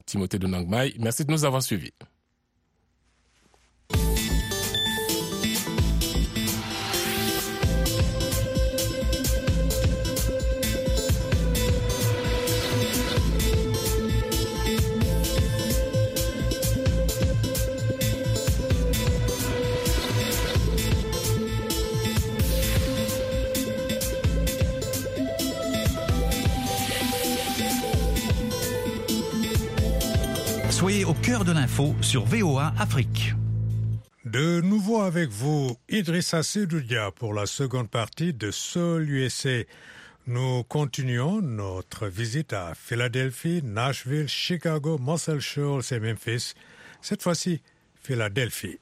Timothée de Nangmai. Merci de nous avoir suivis. Soyez au cœur de l'info sur VOA Afrique. De nouveau avec vous, Idrissa Seydoudia pour la seconde partie de Soul USA. Nous continuons notre visite à Philadelphie, Nashville, Chicago, Muscle Shoals et Memphis. Cette fois-ci, Philadelphie.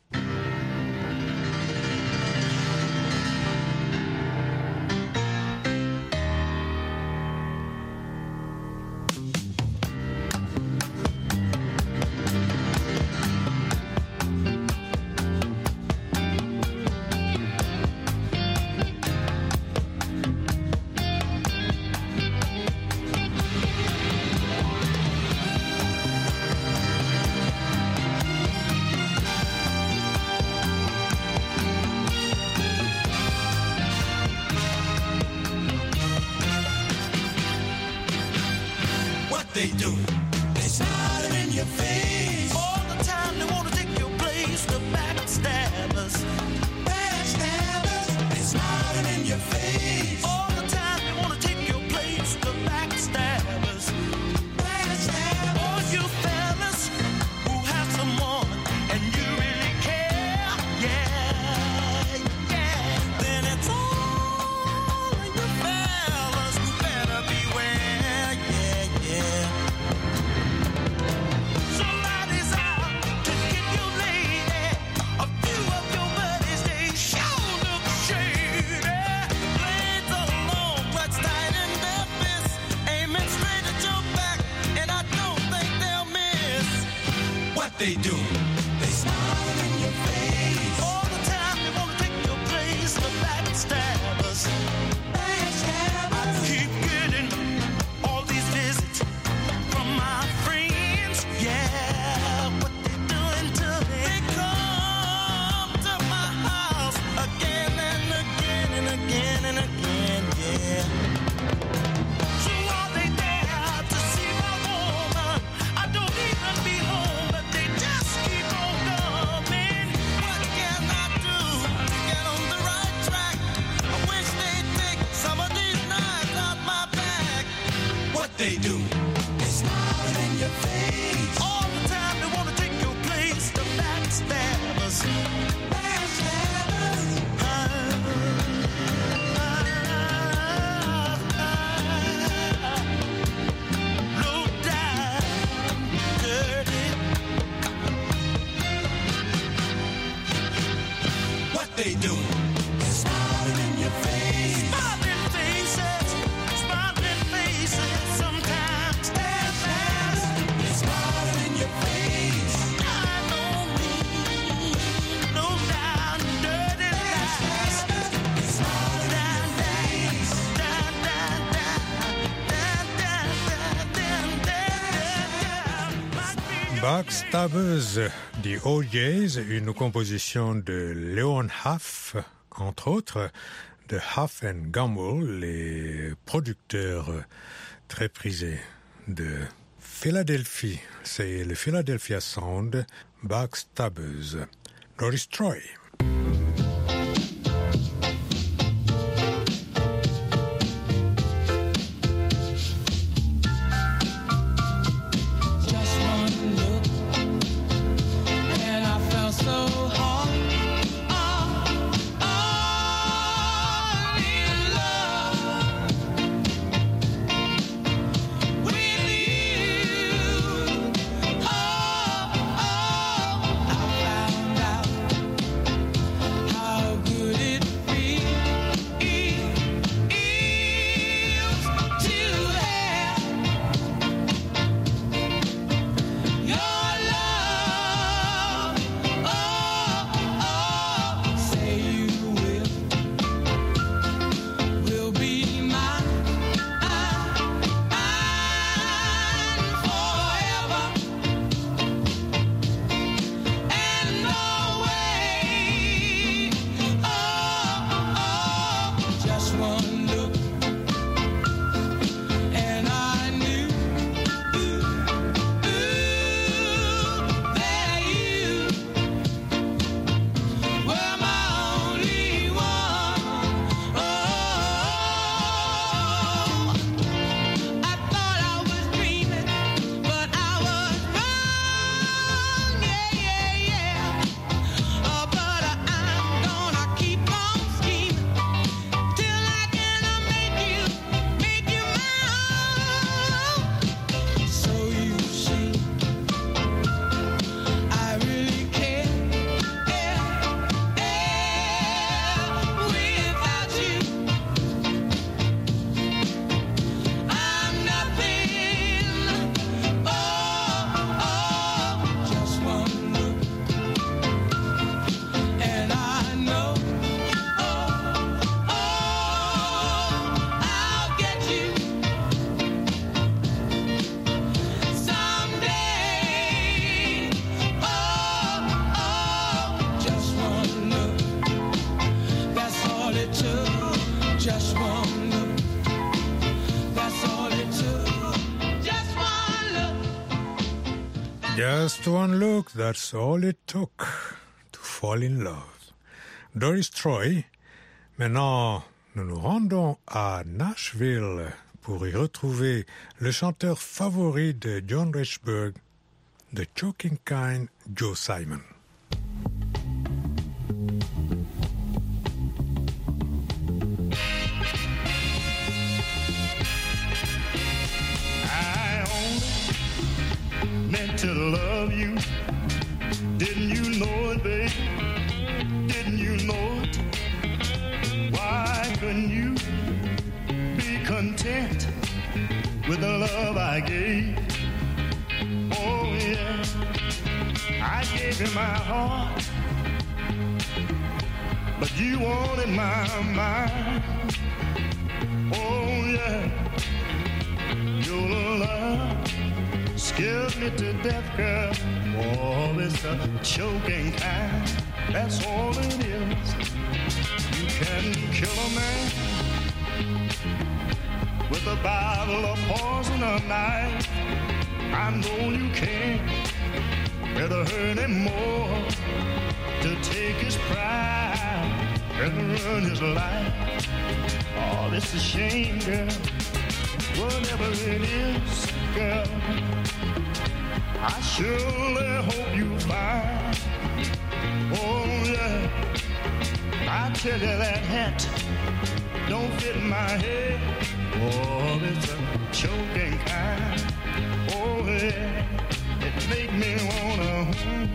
They do. They smile in your face. All the time they want to take your place. The backstabbers. Backstabbers. They smiling in your face. All the time they want to take your place. The backstabbers. Backstabbers. All you fellas who have someone and you really care. Yeah, yeah. Then it's all of you fellas who better beware. Yeah, yeah. Somebody's out to get your lady. A few of your buddies, they sure look shady. The blades are long, clutched tight in their fists, aiming straight at your back, and I don't think they'll miss. What they do? They smile in your face. All the time they want to take your place. The backstabbers. Backstabbers. I keep getting all these visits from my friends, yeah, what they doing to me? They come to my house again and again and again and again, yeah. So are they there to see my woman? I don't even be home, but they just keep on coming. What can I do to get on the right track? I wish they'd take some of these knives out my back. What they do? They smile in your face. All the time they want to take your place. The backstabbers. Backstabbers. Low down, dirty. What they do? They smile in your face. Smiling faces. Smiling faces. Sometimes. Backstabbers. They smile in your face. I don't mean low down, dirty lies. They smile down, down, down, down, down. Backstabbers, The OJs, une composition de Leon Huff, entre autres, de Huff and Gamble, les producteurs très prisés de Philadelphie. C'est le Philadelphia Sound, Backstabbers. Doris Troy. Just one look, and I felt so hot. In love with you. I found out Just one look, that's all it took to fall in love. Doris Troy. Maintenant, nous nous rendons à Nashville pour y retrouver le chanteur favori de John Richburg, The Choking Kind, Joe Simon. I only meant to love you. Didn't you know it, babe? Didn't you know it? Why couldn't you be content with the love I gave? Oh yeah, I gave you my heart, but you wanted my mind. Oh yeah, your love scares me to death, girl. Oh, it's a choking kind, that's all it is. You can kill a man with a bottle of poison or knife. I know you can. Better hurt him more to take his pride and run his life. Oh, it's a shame, girl. Whatever it is, girl, I surely hope you find. Oh yeah, I tell you that hat don't fit my head. Oh, it's a choking kind. Oh yeah, it make me wanna.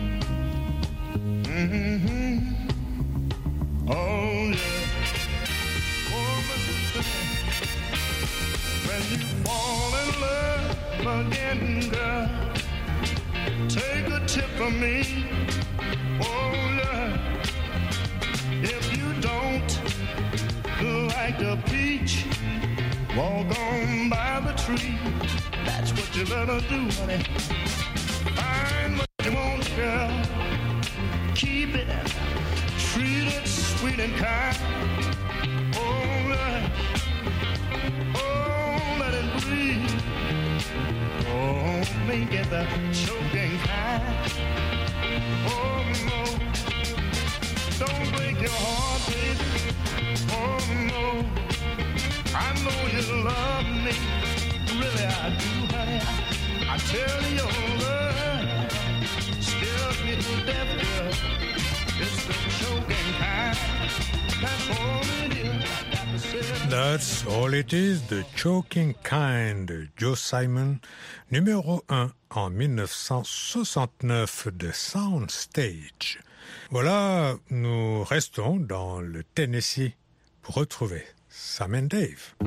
Oh yeah. Oh, Mr. When you fall in love again, girl, take a tip from me. Oh yeah. If you don't like the peach, walk on by the tree. That's what you better do, honey. Find what you want, girl. Keep it, treat it sweet and kind. Oh, let it breathe. Oh, make it the choking kind. Oh, no, don't break your heart, baby. Oh, no, I know you love me. Really, I do, honey. I tell you, your love scares me to death, girl. It's the choking kind. That's all it is. I got to say it. That's all it is, The Choking Kind, Joe Simon, numéro 1 en 1969 de Soundstage. Voilà, nous restons dans le Tennessee pour retrouver Sam and Dave.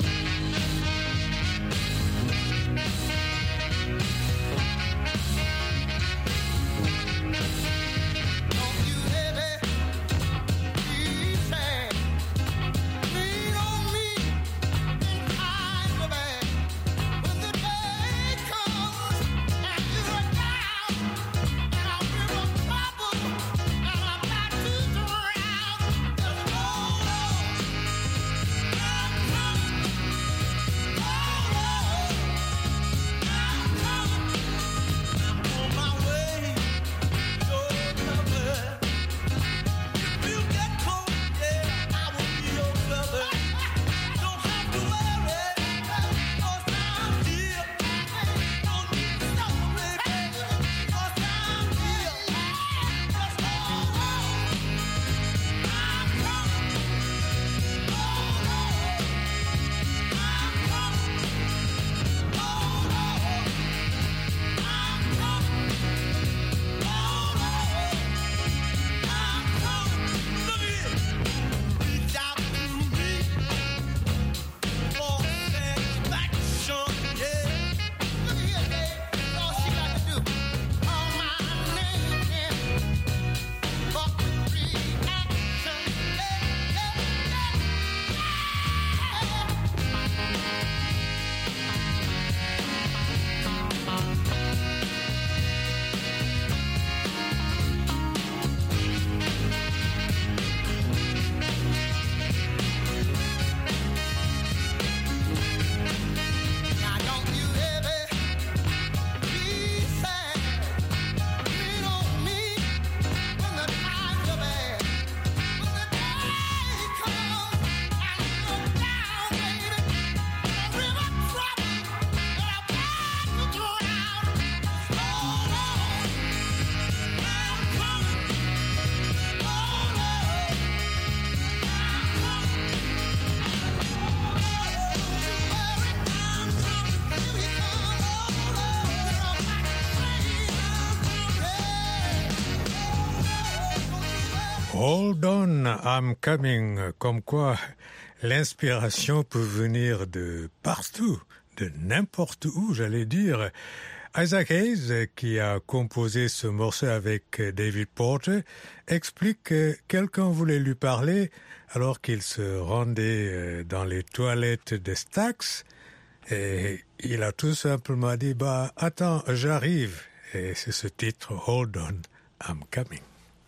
Hold on, I'm coming. Comme quoi, l'inspiration peut venir de partout, de n'importe où, j'allais dire. Isaac Hayes, qui a composé ce morceau avec David Porter, explique que quelqu'un voulait lui parler alors qu'il se rendait dans les toilettes de Stax. Et il a tout simplement dit, bah, attends, j'arrive. Et c'est ce titre, Hold on, I'm coming.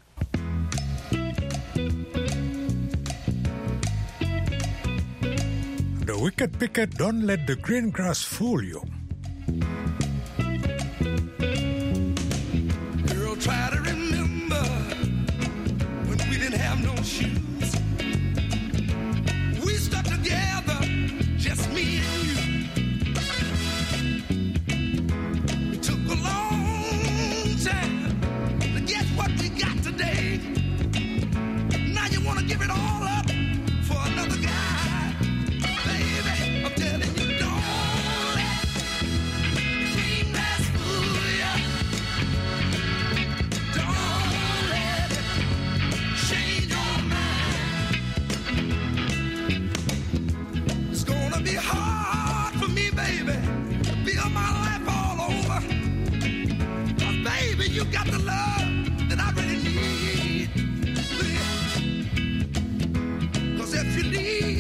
The wicked picket, don't let the green grass fool you. Girl, try to remember when we didn't have no shoes. We stuck together, just me and you. It took a long time to get what we got today. Now you wanna give it all up for another guy. Baby, I'm telling you, don't let green grass fool ya. Don't let it change your mind. It's gonna be hard for me, baby, to build my life all over. 'Cause baby, you got the love that I really need. 'Cause if you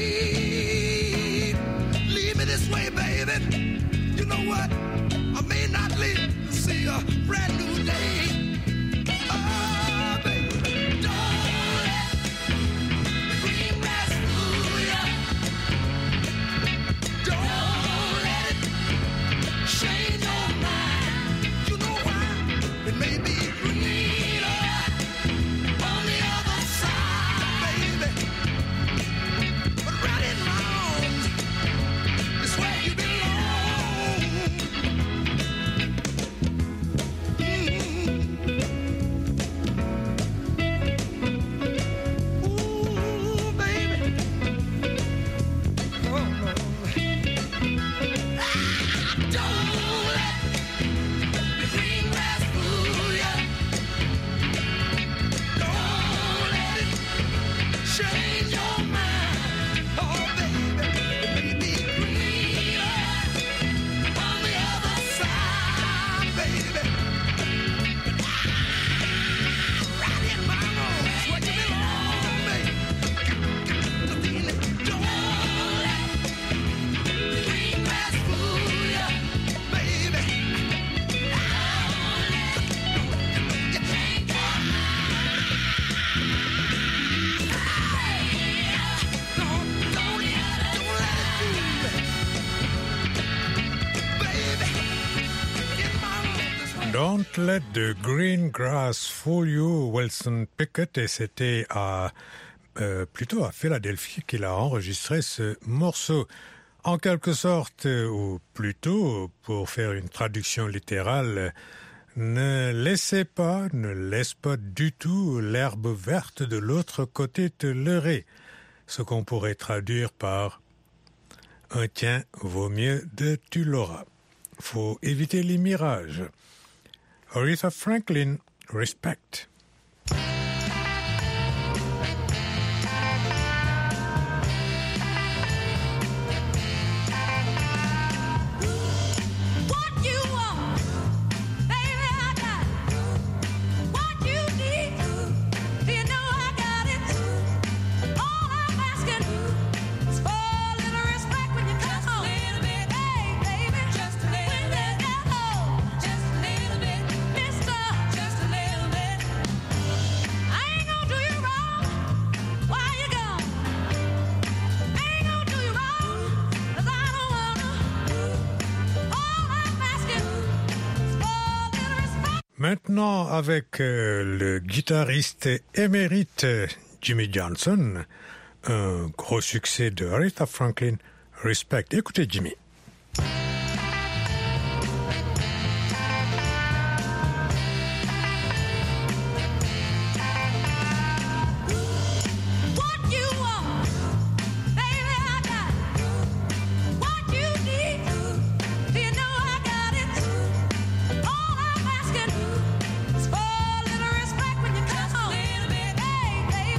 leave me this way, baby, you know what? I may not live to see a brand new day. Oh, baby, don't let the green grass fool ya. Don't let it change your mind. You know why? It may be greener on the other side, baby. But right and wrong is where you belong. Ooh, baby. Oh, no. Don't let the green grass fool ya. Don't let it change your mind. Oh, baby, it may be greener on the other side, baby. Right in my arms, where you belong, baby. Don't let the green grass fool ya, baby. You can't go. Don't let it fool me. Baby, in my arms. Don't let the green grass fool you, Wilson Pickett, et c'était plutôt à Philadelphie qu'il a enregistré ce morceau. En quelque sorte, ou plutôt, pour faire une traduction littérale, ne laisse pas du tout l'herbe verte de l'autre côté te leurrer. Ce qu'on pourrait traduire par un tien vaut mieux de tu l'auras. Faut éviter les mirages. Aretha Franklin, Respect. What you want, baby, I got it. What you need, you know I got it. All I'm asking is for a little respect when you come home. Just a little bit, hey, baby, just a little bit. Just a little bit, mister, just a little bit. I ain't gonna do you wrong while you're gone. I ain't gonna do you wrong 'cause I don't wanna. All I'm asking is for a little respect. Maintenant, avec le guitariste émérite Jimmy Johnson, un gros succès de Aretha Franklin, Respect. Écoutez Jimmy. What you want, baby, I got it. What you need, you know I got it. All I'm asking is for a little respect when you come home. Just a little bit, hey, baby.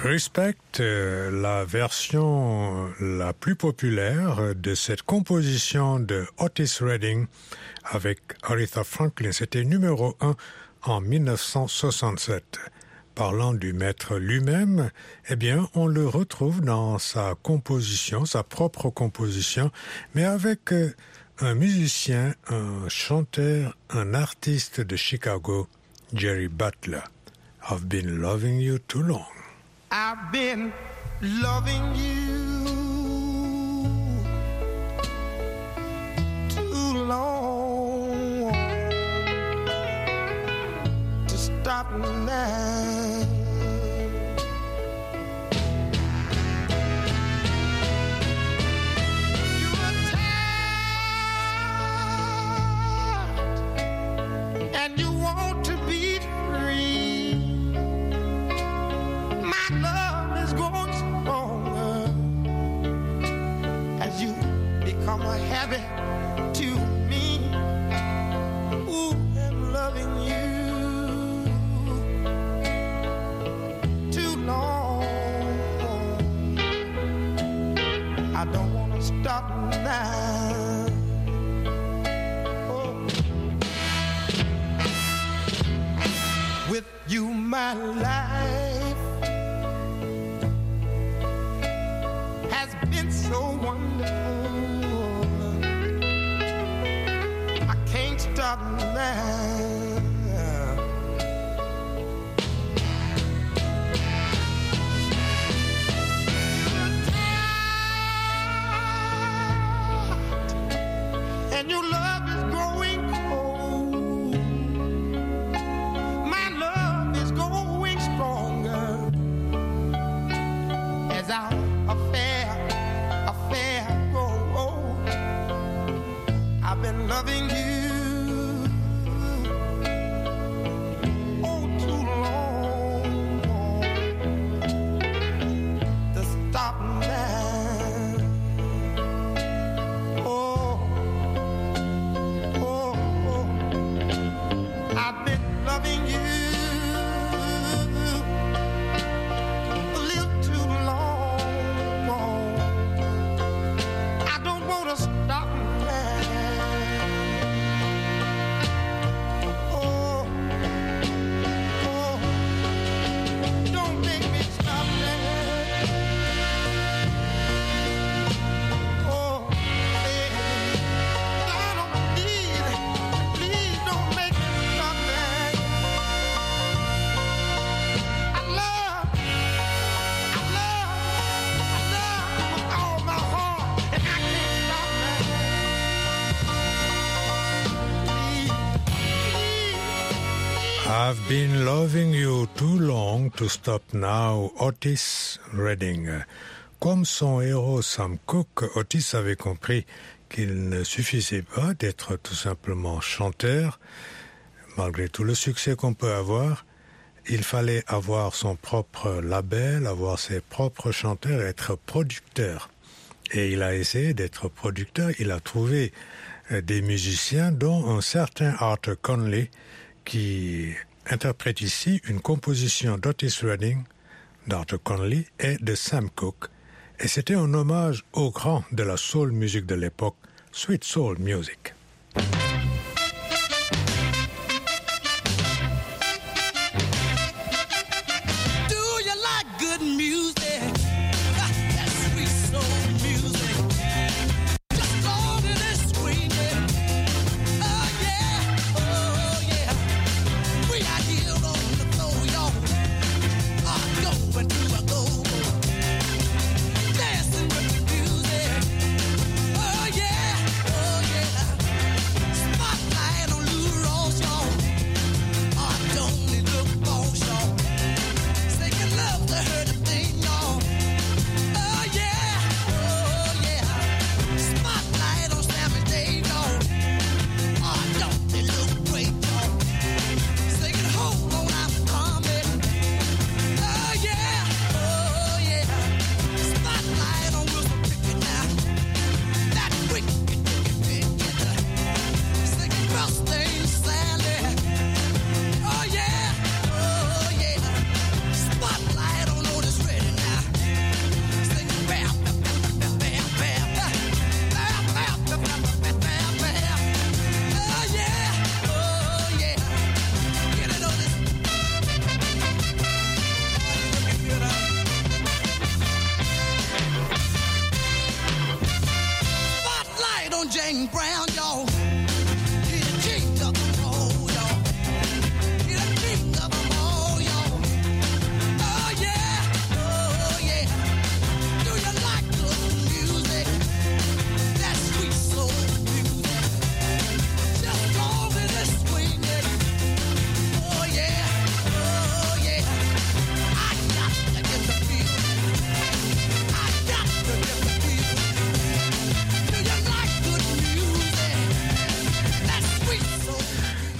Respect, la version la plus populaire de cette composition de Otis Redding avec Aretha Franklin. C'était numéro 1 en 1967. Parlant du maître lui-même, eh bien, on le retrouve dans sa composition, sa propre composition, mais avec un musicien, un chanteur, un artiste de Chicago, Jerry Butler. I've been loving you too long. I've been loving you too long to stop now. You're tired and you want to be free. My love is growing stronger as you become a habit to me. Ooh, I'm loving you too long. I don't want to stop now. Oh. With you, my life has been so wonderful. I can't stop now. And your love is growing cold. My love is growing stronger as our affair grows. I've been loving you oh too long to stop now. Oh, oh, oh. I've been loving you a little too long. I don't want to stop now. Oh, oh, don't make me stop now. Oh, baby, Lord, please don't make me stop now. I love with all my heart, and I can't stop now. Please. I've been loving you too long to stop now, Otis Redding. Comme son héros Sam Cooke, Otis avait compris qu'il ne suffisait pas d'être tout simplement chanteur. Malgré tout le succès qu'on peut avoir, il fallait avoir son propre label, avoir ses propres chanteurs, être producteur. Et il a essayé d'être producteur. Il a trouvé des musiciens, dont un certain Arthur Conley, qui interprète ici une composition d'Otis Redding, d'Arthur Conley et de Sam Cooke. Et c'était un hommage au grand de la soul music de l'époque, Sweet Soul Music. Do you like good music? That sweet soul music. Just long as it's swinging. Oh yeah, oh yeah. We are here on the floor, y'all. Going to a go. Dancing with the music. Oh yeah, oh yeah.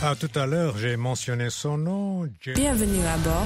tout à l'heure, j'ai mentionné son nom. Bienvenue à bord